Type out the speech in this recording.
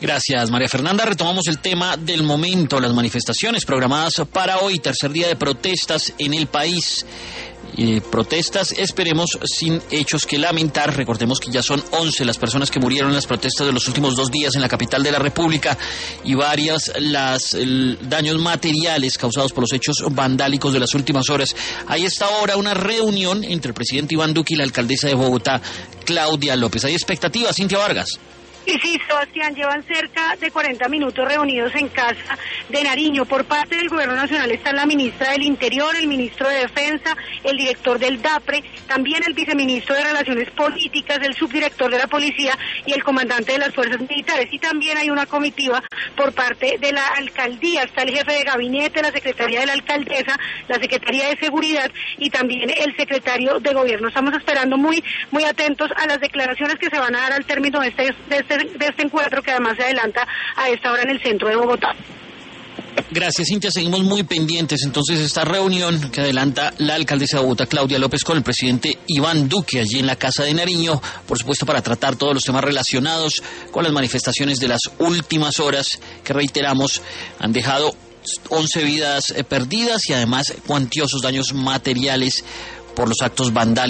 Gracias, María Fernanda. Retomamos el tema del momento, las manifestaciones programadas para hoy, tercer día de protestas en el país. Protestas, esperemos, sin hechos que lamentar. Recordemos que ya son 11 las personas que murieron en las protestas de los últimos 2 días en la capital de la República y varias las daños materiales causados por los hechos vandálicos de las últimas horas. Hay esta hora una reunión entre el presidente Iván Duque y la alcaldesa de Bogotá, Claudia López. ¿Hay expectativas, Cintia Vargas? Sí, Sebastián, llevan cerca de 40 minutos reunidos en Casa de Nariño. Por parte del Gobierno Nacional están la ministra del Interior, el ministro de Defensa, el director del DAPRE, también el viceministro de Relaciones Políticas, el subdirector de la Policía y el comandante de las Fuerzas Militares. Y también hay una comitiva por parte de la alcaldía. Está el jefe de gabinete, la secretaría de la alcaldesa, la secretaría de Seguridad y también el secretario de Gobierno. Estamos esperando muy atentos a las declaraciones que se van a dar al término de este encuentro, que además se adelanta a esta hora en el centro de Bogotá. Gracias, Cintia. Seguimos muy pendientes. Entonces, esta reunión que adelanta la alcaldesa de Bogotá, Claudia López, con el presidente Iván Duque allí en la Casa de Nariño, por supuesto para tratar todos los temas relacionados con las manifestaciones de las últimas horas que, reiteramos, han dejado 11 vidas perdidas y además cuantiosos daños materiales por los actos vandálicos